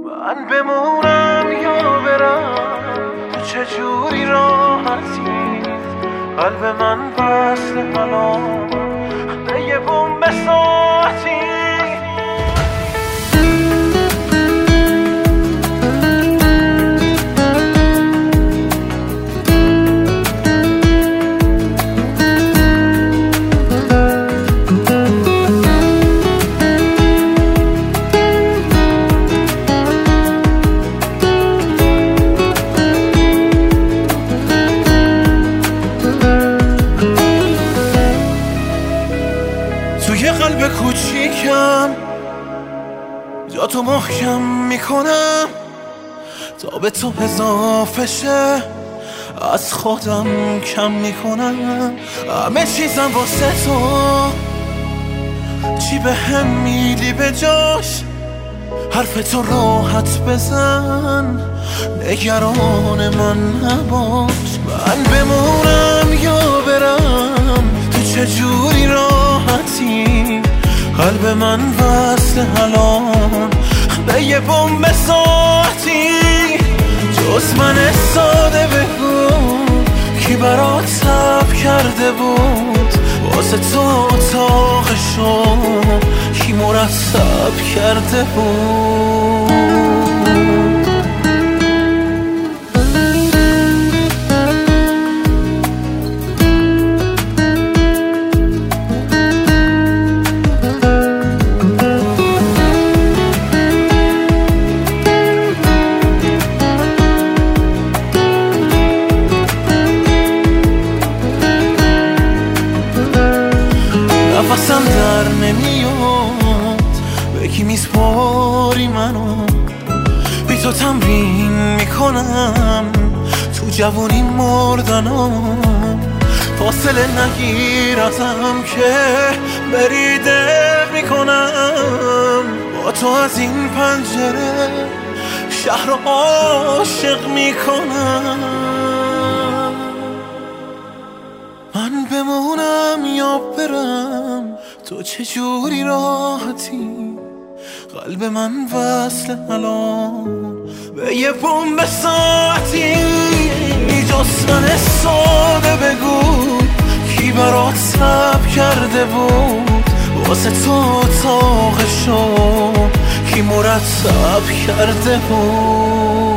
من بمونم یا برم، تو چجوری راحتی؟ قلب من وصل الان به یه بوم ساعتی. توی قلب کوچیکم جا تو محکم میکنم تا به تو اضافه شه، از خودم کم میکنم همه چیزم واسه تو. چی به هم میدی به جاش؟ حرف تو راحت بزن، نگران من نباش. من بمونم یا برم، تو چجوری راحتی؟ قلب من وصل الان به یه بوم ساعتی. جز من ساده بگو کی برات صبر کرده بود؟ واسه تو اتاقشو کی مرتب کرده بود؟ نفسم در نمیاد، به کی میسپاری منو؟ بی تو تمرین میکنم تو جوونی مردنم. فاصله نگیر ازم که بریده میکنم. با تو از این پنجره شهر عاشق میکنم. من بمونم یا برم، تو چجوری راحتی؟ قلب من وصل الان به یه بوم ساعتی. جز من ساده بگو کی برات صبر کرده بود؟ واسه تو اتاقشو کی مرتب کرده بود؟